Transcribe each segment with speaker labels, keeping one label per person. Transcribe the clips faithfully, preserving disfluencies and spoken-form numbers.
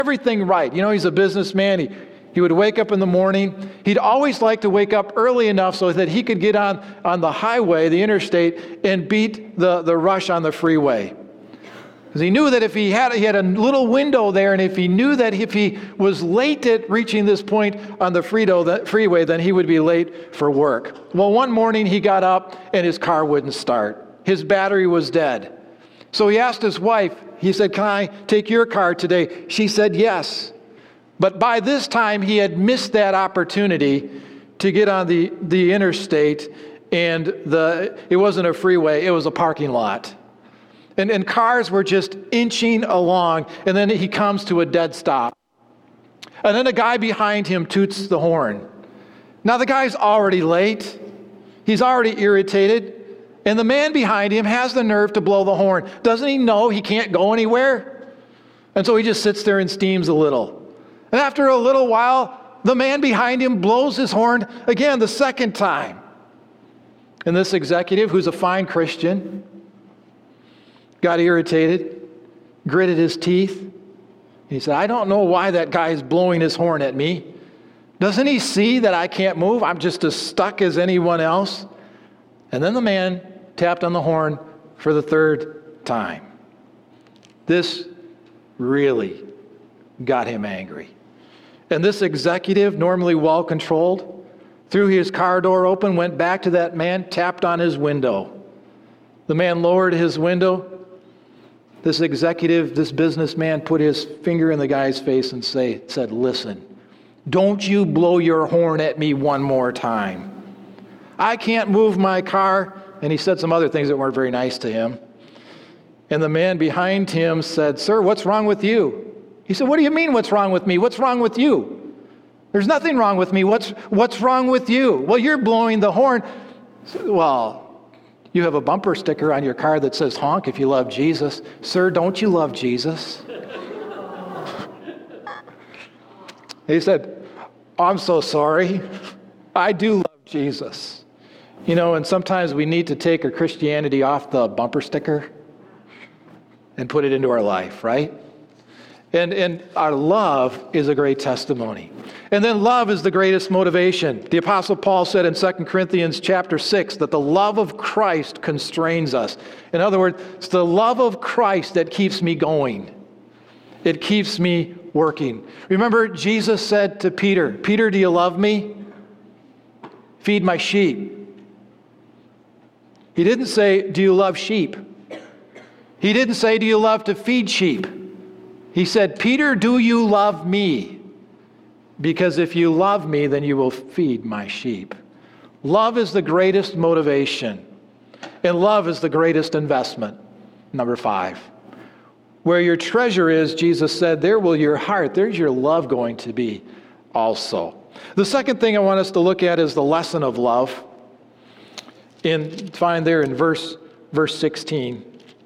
Speaker 1: everything right. You know, he's a businessman. He, he would wake up in the morning. He'd always like to wake up early enough so that he could get on, on the highway, the interstate, and beat the, the rush on the freeway. Because he knew that if he had, he had a little window there, and if he knew that if he was late at reaching this point on the freeway, then he would be late for work. Well, one morning he got up and his car wouldn't start. His battery was dead. So he asked his wife, he said, "Can I take your car today?" She said yes. But by this time he had missed that opportunity to get on the, the interstate, and the it wasn't a freeway, it was a parking lot. And, and cars were just inching along, and then he comes to a dead stop. And then a guy behind him toots the horn. Now the guy's already late. He's already irritated. And the man behind him has the nerve to blow the horn. Doesn't he know he can't go anywhere? And so he just sits there and steams a little. And after a little while, the man behind him blows his horn again the second time. And this executive, who's a fine Christian, got irritated, gritted his teeth. He said, "I don't know why that guy is blowing his horn at me. Doesn't he see that I can't move? I'm just as stuck as anyone else." And then the man tapped on the horn for the third time. This really got him angry. And this executive, normally well-controlled, threw his car door open, went back to that man, tapped on his window. The man lowered his window. This executive, this businessman, put his finger in the guy's face and say, said, "Listen, don't you blow your horn at me one more time. I can't move my car." And he said some other things that weren't very nice to him. And the man behind him said, "Sir, what's wrong with you?" He said, "What do you mean, what's wrong with me? What's wrong with you? There's nothing wrong with me. What's, what's wrong with you?" "Well, you're blowing the horn." "Well, you have a bumper sticker on your car that says honk if you love Jesus." "Sir, don't you love Jesus?" He said, "I'm so sorry. I do love Jesus." You know, and sometimes we need to take our Christianity off the bumper sticker and put it into our life, right? And and our love is a great testimony. And then love is the greatest motivation. The Apostle Paul said in Second Corinthians chapter six that the love of Christ constrains us. In other words, it's the love of Christ that keeps me going. It keeps me working. Remember, Jesus said to Peter, "Peter, do you love me? Feed my sheep." He didn't say, "Do you love sheep?" He didn't say, "Do you love to feed sheep?" He said, "Peter, do you love me? Because if you love me, then you will feed my sheep." Love is the greatest motivation. And love is the greatest investment. Number five. Where your treasure is, Jesus said, there will your heart, there's your love going to be also. The second thing I want us to look at is the lesson of love. In, find there in verse, verse sixteen.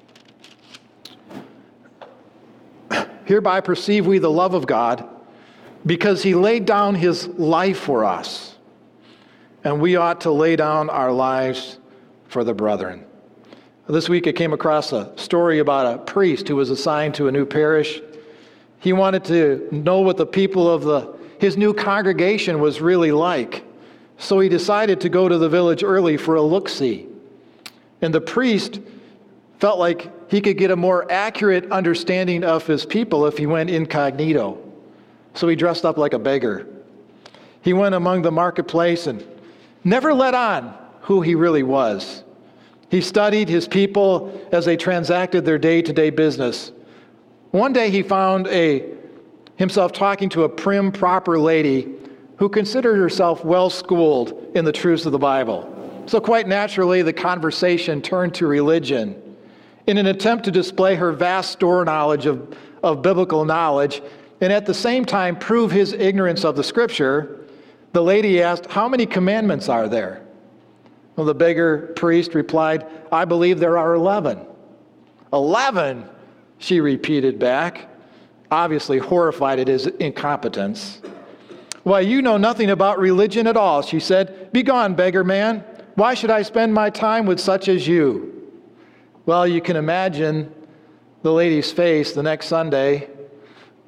Speaker 1: "Hereby perceive we the love of God, because he laid down his life for us, and we ought to lay down our lives for the brethren." This week I came across a story about a priest who was assigned to a new parish. He wanted to know what the people of the his new congregation was really like. So he decided to go to the village early for a look-see. And the priest felt like he could get a more accurate understanding of his people if he went incognito. So he dressed up like a beggar. He went among the marketplace and never let on who he really was. He studied his people as they transacted their day-to-day business. One day he found a himself talking to a prim, proper lady who considered herself well-schooled in the truths of the Bible. So quite naturally, the conversation turned to religion. In an attempt to display her vast store knowledge of, of biblical knowledge, and at the same time prove his ignorance of the Scripture, the lady asked, "How many commandments are there?" Well, the beggar priest replied, "I believe there are eleven." Eleven, she repeated back, obviously horrified at his incompetence. "Why, you know nothing about religion at all," she said. "Begone, beggar man. Why should I spend my time with such as you?" Well, you can imagine the lady's face the next Sunday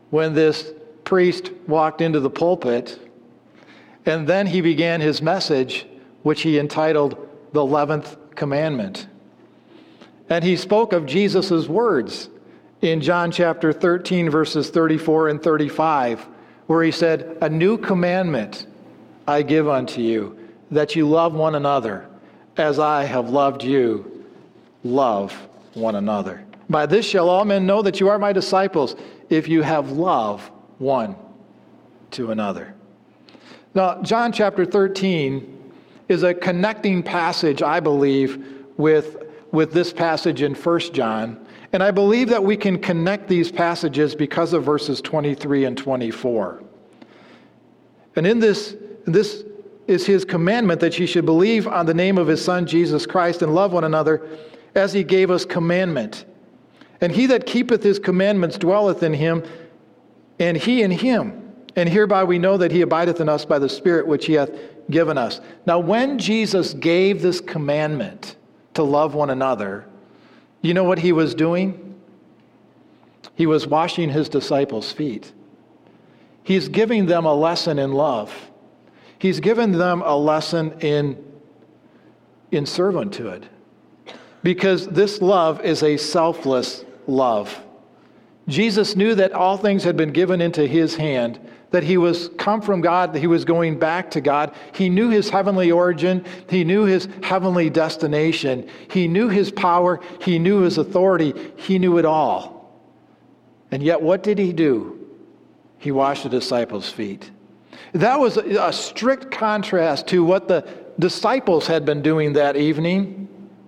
Speaker 1: when this priest walked into the pulpit, and then he began his message, which he entitled The Eleventh Commandment. And he spoke of Jesus' words in John chapter thirteen, verses thirty-four and thirty-five, where he said, "A new commandment I give unto you, that you love one another, as I have loved you, love one another. By this shall all men know that you are my disciples, if you have love one to another." Now, John chapter thirteen is a connecting passage, I believe, with, with this passage in First John. And I believe that we can connect these passages because of verses twenty-three and twenty-four. And in this, this is his commandment, that ye should believe on the name of his Son, Jesus Christ, and love one another as he gave us commandment. And he that keepeth his commandments dwelleth in him, and he in him. And hereby we know that he abideth in us by the Spirit which he hath given us. Now, when Jesus gave this commandment to love one another, you know what he was doing? He was washing his disciples' feet. He's giving them a lesson in love. He's given them a lesson in, in servanthood. Because this love is a selfless love. Jesus knew that all things had been given into his hand, that he was come from God, that he was going back to God. He knew his heavenly origin. He knew his heavenly destination. He knew his power. He knew his authority. He knew it all. And yet what did he do? He washed the disciples' feet. That was a, a strict contrast to what the disciples had been doing that evening.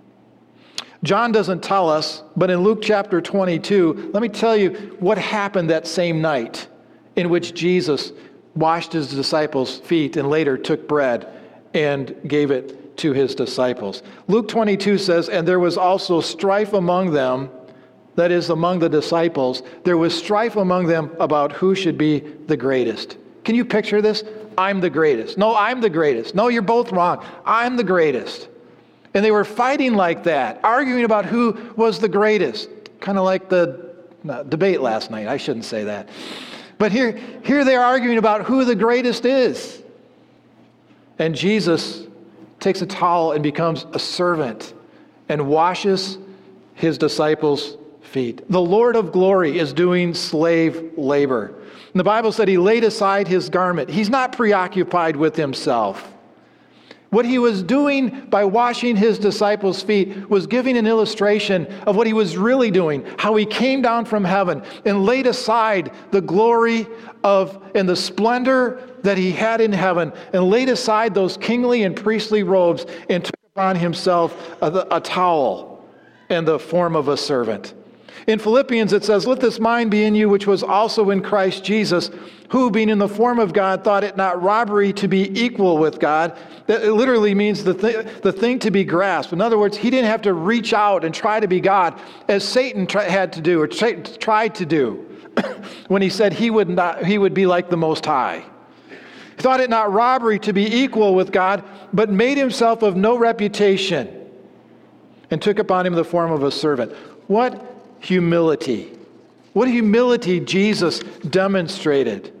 Speaker 1: John doesn't tell us, but in Luke chapter twenty-two, let me tell you what happened that same night in which Jesus washed his disciples' feet and later took bread and gave it to his disciples. Luke twenty-two says, "And there was also strife among them," that is, among the disciples. There was strife among them about who should be the greatest. Can you picture this? I'm the greatest. No, I'm the greatest. No, you're both wrong. I'm the greatest. And they were fighting like that, arguing about who was the greatest. Kind of like the no, debate last night. I shouldn't say that. But here, here they're arguing about who the greatest is. And Jesus takes a towel and becomes a servant and washes his disciples' feet. The Lord of glory is doing slave labor. And the Bible said he laid aside his garment. He's not preoccupied with himself. What he was doing by washing his disciples' feet was giving an illustration of what he was really doing, how he came down from heaven and laid aside the glory of and the splendor that he had in heaven and laid aside those kingly and priestly robes and took upon himself a, a towel and the form of a servant. In Philippians it says, "Let this mind be in you, which was also in Christ Jesus, who, being in the form of God, thought it not robbery to be equal with God." That it literally means the, th- the thing to be grasped. In other words, he didn't have to reach out and try to be God, as Satan try- had to do, or tra- tried to do, when he said he would not, he would be like the Most High. He thought it not robbery to be equal with God, but made himself of no reputation, and took upon him the form of a servant. What humility. What humility Jesus demonstrated.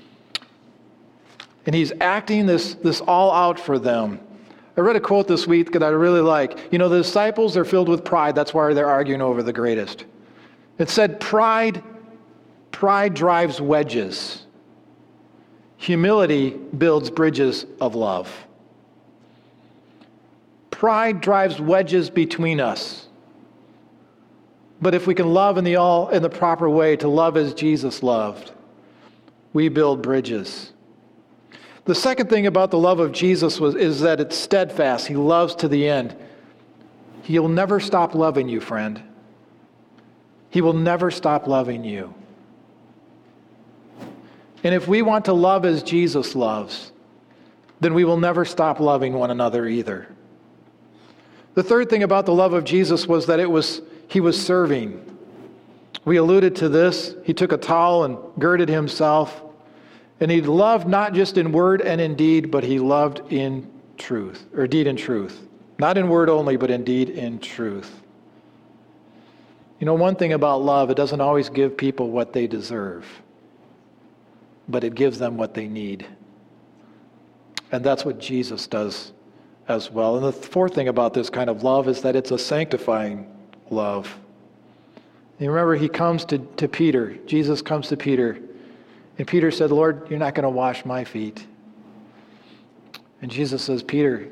Speaker 1: And he's acting this, this all out for them. I read a quote this week that I really like. You know, the disciples are filled with pride. That's why they're arguing over the greatest. It said, pride, pride drives wedges. Humility builds bridges of love. Pride drives wedges between us. But if we can love in the all in the proper way, to love as Jesus loved, we build bridges. The second thing about the love of Jesus was is that it's steadfast. He loves to the end. He'll never stop loving you, friend. He will never stop loving you. And if we want to love as Jesus loves, then we will never stop loving one another either. The third thing about the love of Jesus was that it was he was serving. We alluded to this. He took a towel and girded himself. And he loved not just in word and in deed, but he loved in truth, or deed and truth. Not in word only, but in deed and truth. You know, one thing about love, it doesn't always give people what they deserve. but it gives them what they need. And that's what Jesus does as well. And the fourth thing about this kind of love is that it's a sanctifying love. You remember, he comes to, to Peter. Jesus comes to Peter. And Peter said, Lord, you're not going to wash my feet. And Jesus says, Peter,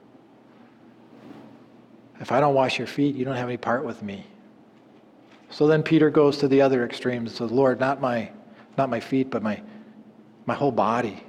Speaker 1: if I don't wash your feet, you don't have any part with me. So then Peter goes to the other extreme and says, Lord, not my, not my feet, but my, my whole body.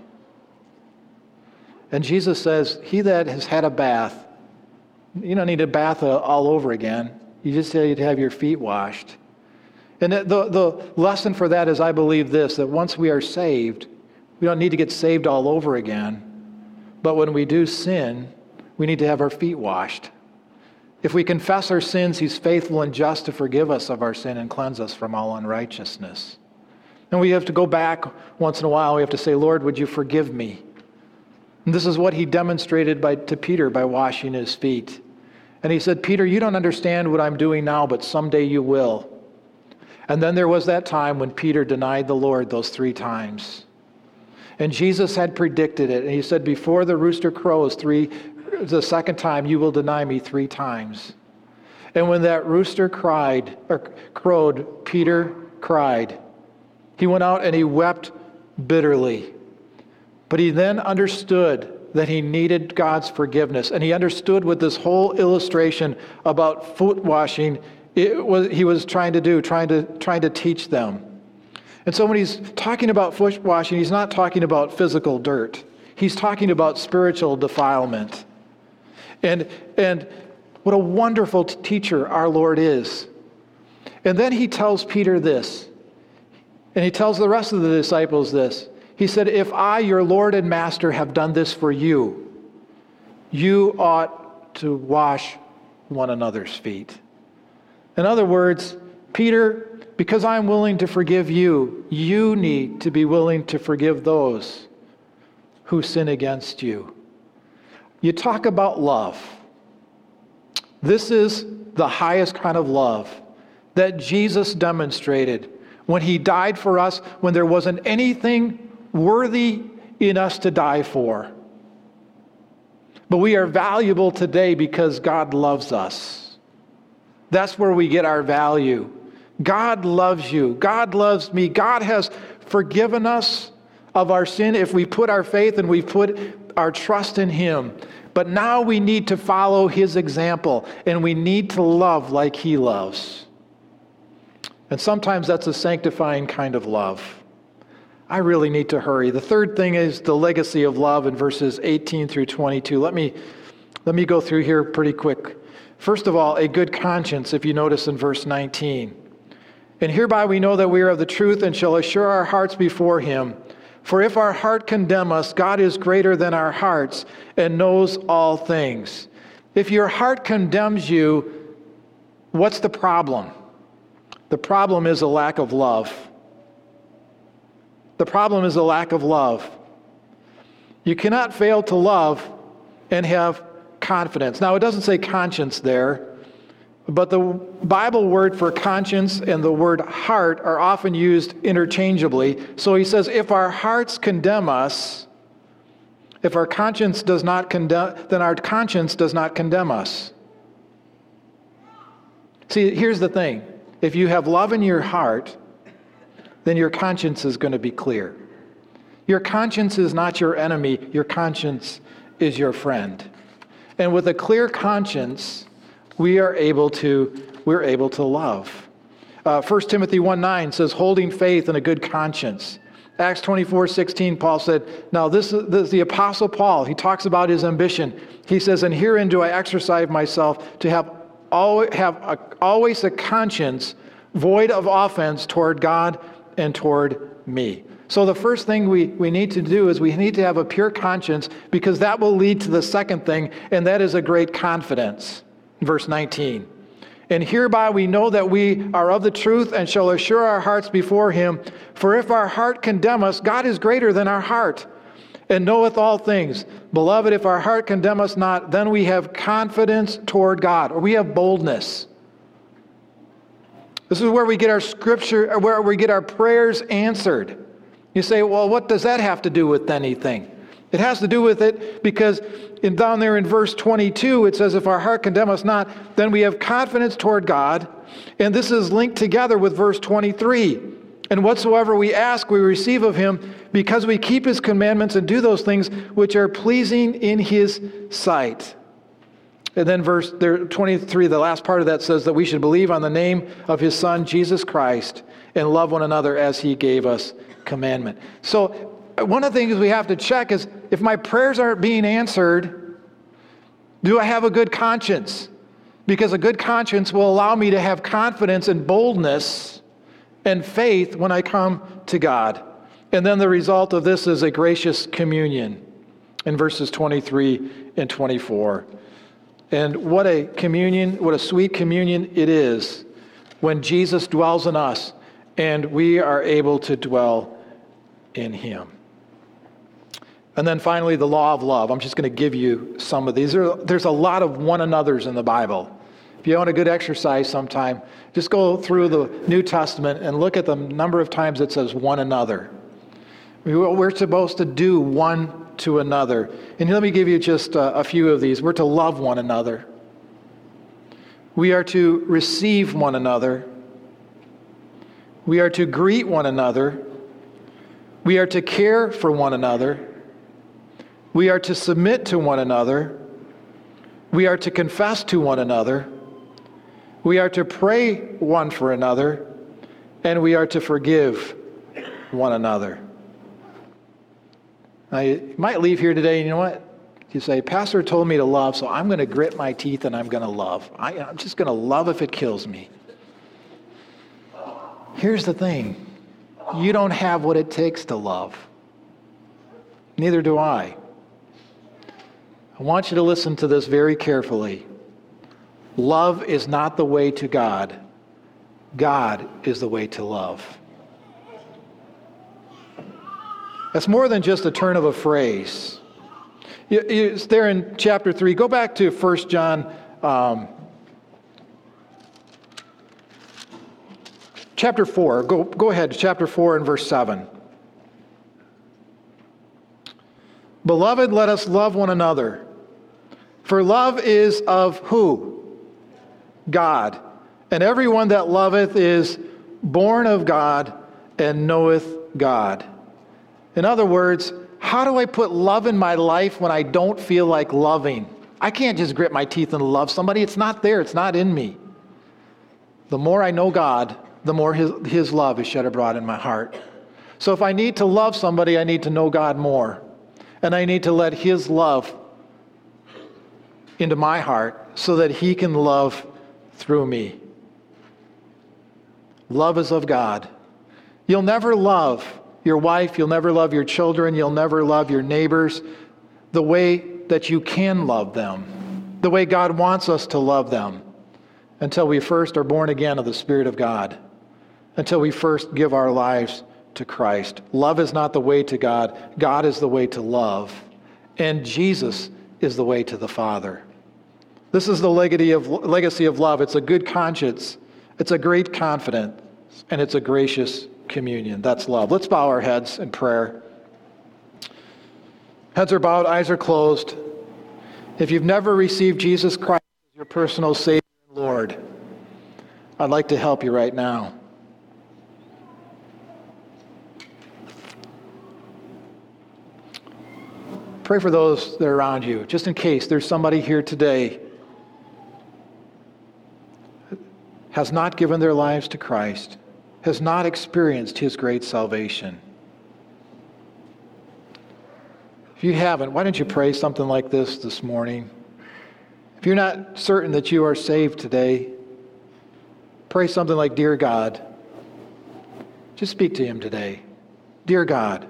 Speaker 1: And Jesus says, he that has had a bath, you don't need a bath all over again. You just need to have your feet washed. And the, the lesson for that is, I believe this, that once we are saved, we don't need to get saved all over again. But when we do sin, we need to have our feet washed. If we confess our sins, he's faithful and just to forgive us of our sin and cleanse us from all unrighteousness. And we have to go back once in a while. We have to say, Lord, would you forgive me? And this is what he demonstrated by, to Peter by washing his feet. And he said, Peter, you don't understand what I'm doing now, but someday you will. And then there was that time when Peter denied the Lord those three times. And Jesus had predicted it. And he said, before the rooster crows three, the second time, you will deny me three times. And when that rooster cried, or crowed, Peter cried. He went out and he wept bitterly. But he then understood that he needed God's forgiveness. And he understood what this whole illustration about foot washing it was, he was trying to do, trying to, trying to teach them. And so when he's talking about foot washing, he's not talking about physical dirt. He's talking about spiritual defilement. And, and what a wonderful t- teacher our Lord is. And then he tells Peter this, and he tells the rest of the disciples this. He said, if I, your Lord and Master, have done this for you, you ought to wash one another's feet. In other words, Peter, because I'm willing to forgive you, you need to be willing to forgive those who sin against you. You talk about love. This is the highest kind of love that Jesus demonstrated when he died for us, when there wasn't anything worthy in us to die for. But we are valuable today because God loves us. That's where we get our value. God loves you. God loves me. God has forgiven us of our sin if we put our faith and we put our trust in him. But now we need to follow his example, and we need to love like he loves. And sometimes that's a sanctifying kind of love. I really need to hurry. The third thing is the legacy of love in verses eighteen through twenty-two. Let me, let me go through here pretty quick. First of all, a good conscience, if you notice in verse nineteen. And hereby we know that we are of the truth and shall assure our hearts before him. For if our heart condemn us, God is greater than our hearts and knows all things. If your heart condemns you, what's the problem? The problem is a lack of love. The problem is a lack of love. You cannot fail to love and have confidence. Now, it doesn't say conscience there, but the Bible word for conscience and the word heart are often used interchangeably. So he says, if our hearts condemn us, if our conscience does not condemn, then our conscience does not condemn us. See, here's the thing. If you have love in your heart, then your conscience is going to be clear. Your conscience is not your enemy. Your conscience is your friend. And with a clear conscience, we are able to, we're able to love. Uh, First Timothy one nine says, holding faith and a good conscience. Acts twenty-four sixteen, Paul said, now this is, this is the Apostle Paul. He talks about his ambition. He says, and herein do I exercise myself to have, al- have a, always a conscience void of offense toward God and toward me. So the first thing we, we need to do is we need to have a pure conscience, because that will lead to the second thing, and that is a great confidence. Verse nineteen. And hereby we know that we are of the truth and shall assure our hearts before him. For if our heart condemn us, God is greater than our heart and knoweth all things. Beloved, if our heart condemn us not, then we have confidence toward God, or we have boldness. This is where we get our scripture, where we get our prayers answered. You say, well, what does that have to do with anything? It has to do with it because in, down there in verse twenty-two, it says, if our heart condemn us not, then we have confidence toward God. And this is linked together with verse twenty-three. And whatsoever we ask, we receive of him, because we keep his commandments and do those things which are pleasing in his sight. And then verse twenty-three, the last part of that says that we should believe on the name of his Son, Jesus Christ, and love one another as he gave us commandment. So one of the things we have to check is, if my prayers aren't being answered, do I have a good conscience? Because a good conscience will allow me to have confidence and boldness and faith when I come to God. And then the result of this is a gracious communion in verses twenty-three and twenty-four. And what a communion, what a sweet communion it is when Jesus dwells in us and we are able to dwell in him. And then finally, the law of love. I'm just going to give you some of these. There, there's a lot of one another's in the Bible. If you want a good exercise sometime, just go through the New Testament and look at the number of times it says one another. We're supposed to do one to another. And let me give you just a, a few of these. We're to love one another. We are to receive one another. We are to greet one another. We are to care for one another. We are to submit to one another. We are to confess to one another. We are to pray one for another. And we are to forgive one another. Now, you might leave here today, and you know what? You say, Pastor told me to love, so I'm going to grit my teeth and I'm going to love. I, I'm just going to love if it kills me. Here's the thing. You don't have what it takes to love. Neither do I. I want you to listen to this very carefully. Love is not the way to God. God is the way to love. That's more than just a turn of a phrase. It's there in chapter three. Go back to First John um, chapter four. Go, go ahead, chapter four and verse seven. Beloved, let us love one another. For love is of who? God. And everyone that loveth is born of God and knoweth God. In other words, how do I put love in my life when I don't feel like loving? I can't just grit my teeth and love somebody. It's not there. It's not in me. The more I know God, the more his, his love is shed abroad in my heart. So if I need to love somebody, I need to know God more. And I need to let his love into my heart so that he can love through me. Love is of God. You'll never love your wife, you'll never love your children, you'll never love your neighbors the way that you can love them, the way God wants us to love them, until we first are born again of the Spirit of God, until we first give our lives to Christ. Love is not the way to God. God is the way to love, and Jesus is the way to the Father. This is the legacy of, legacy of love. It's a good conscience, it's a great confidence, and it's a gracious communion. That's love. Let's bow our heads in prayer. Heads are bowed, eyes are closed. If you've never received Jesus Christ as your personal Savior and Lord, I'd like to help you right now. Pray for those that are around you, just in case there's somebody here today who has not given their lives to Christ, has not experienced his great salvation. If you haven't, why don't you pray something like this this morning? If you're not certain that you are saved today, pray something like, Dear God. Just speak to him today. Dear God,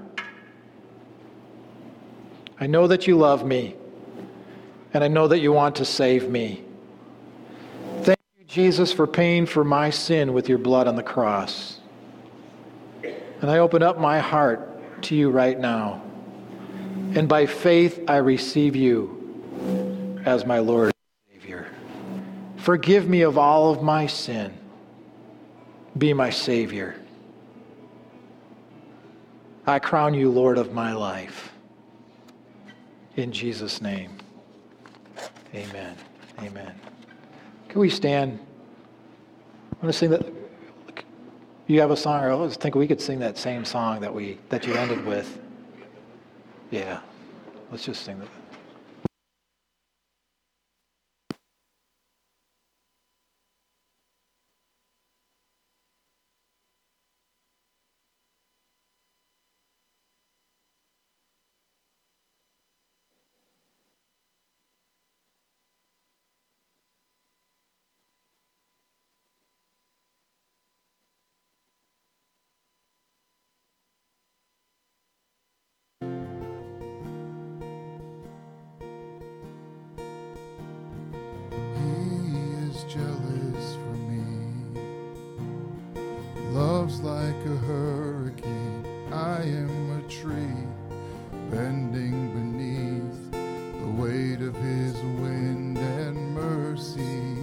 Speaker 1: I know that you love me, and I know that you want to save me. Thank you, Jesus, for paying for my sin with your blood on the cross. And I open up my heart to you right now. And by faith, I receive you as my Lord and Savior. Forgive me of all of my sin. Be my Savior. I crown you Lord of my life. In Jesus' name, amen. Amen. Can we stand? I want to sing that. You have a song, or I was thinking we could sing that same song that we that you ended with. Yeah, let's just sing that.
Speaker 2: Jealous for me, love's like a hurricane. I am a tree bending beneath the weight of his wind and mercy.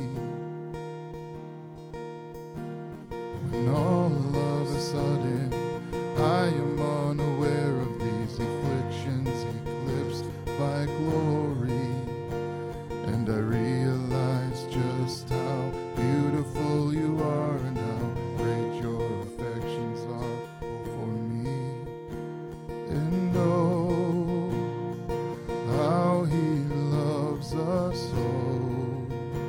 Speaker 2: When all of a sudden I am unaware of these afflictions eclipsed by glory, and I realize just how beautiful you are and how great your affections are for me. And oh, how he loves us so.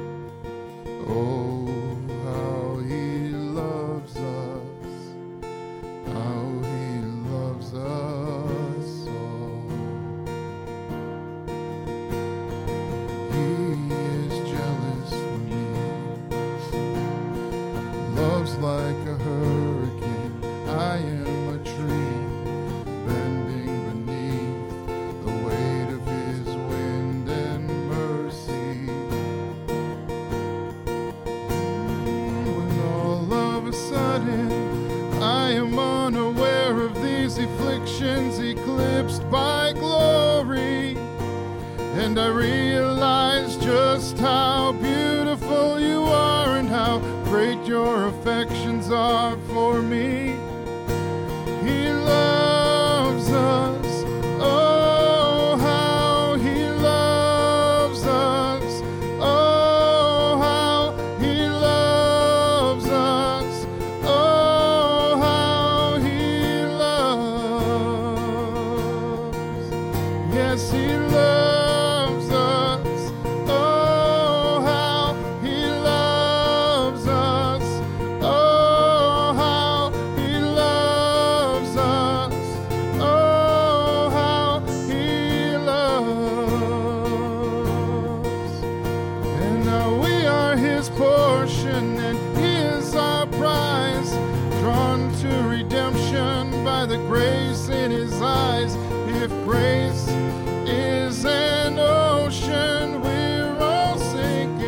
Speaker 2: Oh, how he loves us. How he loves us so. He is jealous for me. Love's like a hurricane. I am a tree bending beneath the weight of his wind and mercy. When all of a sudden I am unaware of these afflictions eclipsed by glory, and I realize just how beautiful you are and how great your affections are for me. He loves us. Oh, how he loves us. Oh, how he loves us. Oh, how he loves. Yes, he loves us. Oh, how he loves us. Oh, how he loves us. Oh, how he loves. And now we are his portion, and he is our prize, drawn to redemption by the grace in his eyes. If grace is an ocean, we're all sinking.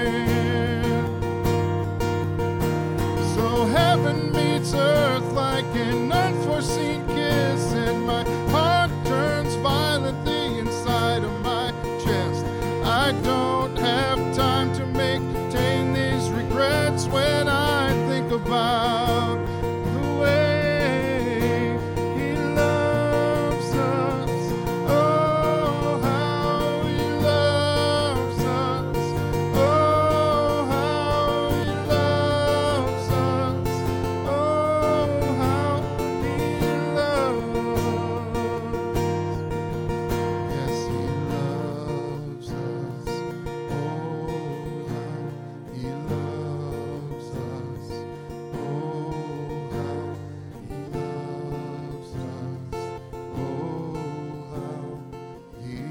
Speaker 2: So heaven meets earth like an unforeseen kiss, and my heart turns violently inside of my chest. I don't have time to maintain these regrets when I think about the way he loves us. Oh, how he loves us. Oh, how he loves us. Oh, how he loves. Yes, he loves us. Oh, how he loves us. Oh, how he loves us. Oh, how he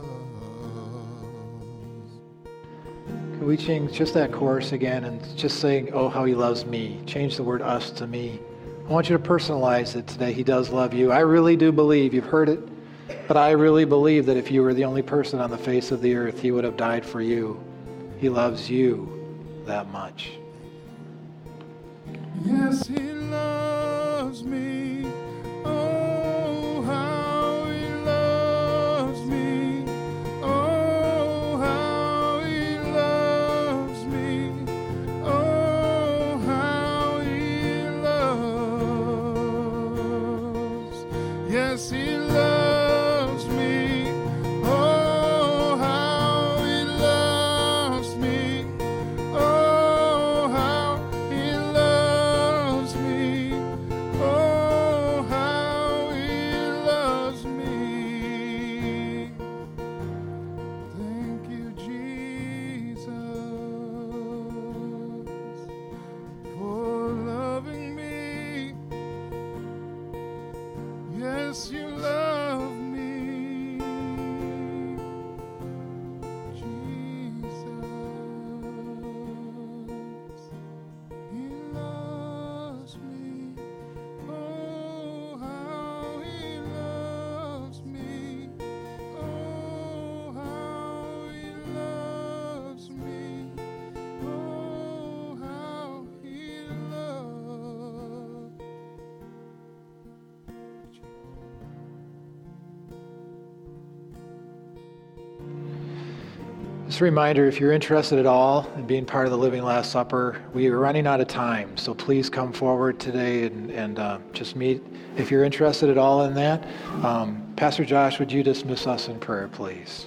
Speaker 2: loves.
Speaker 1: Can we change just that chorus again and just saying, oh, how he loves me? Change the word us to me. I want you to personalize it today. He does love you. I really do believe, you've heard it, but I really believe that if you were the only person on the face of the earth, he would have died for you. He loves you that much.
Speaker 2: Yes, he loves me. Oh, how he loves me. Oh, how he loves me. Oh, how he loves. Yes, he loves me. Oh, how he loves me. Oh, how he loves me. Oh, how he loves me. Thank you, Jesus, for loving me. Yes, you love me, Jesus. He loves me. Oh, how he loves me. Oh, how he loves me. Oh, how he loves.
Speaker 1: Just a reminder, if you're interested at all in being part of the Living Last Supper, we are running out of time, so please come forward today and, and uh, just meet. If you're interested at all in that, um, Pastor Josh, would you dismiss us in prayer, please?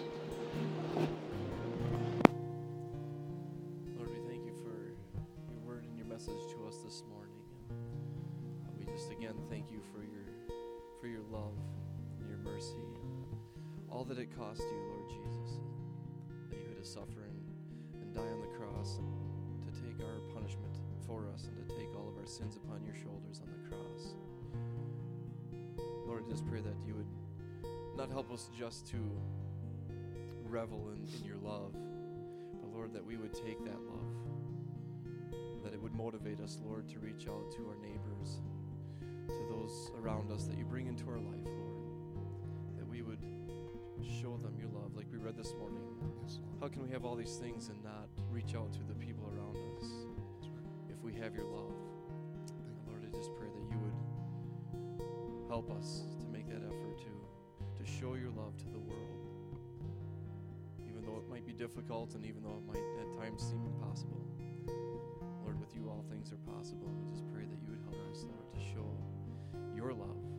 Speaker 3: Lord, we thank you for your word and your message to us this morning. And we just again thank you for your for your love and your mercy and all that it cost you, Lord Jesus, that you had to suffer and, and die on the cross and to take our punishment for us and to take all of our sins upon your shoulders on the cross. Lord, I just pray that you would not help us just to revel in, in your love, but Lord, that we would take that love, that it would motivate us, Lord, to reach out to our neighbors, to those around us that you bring into our life, Lord, that we would show them your love, like we read this morning. How can we have all these things and not reach out to the people around us if we have your love? And Lord, I just pray that you would help us to make that effort to, to show your love to the world, even though it might be difficult and even though it might at times seem impossible. Lord, with you all things are possible. We just pray that you would help us, Lord, to show your love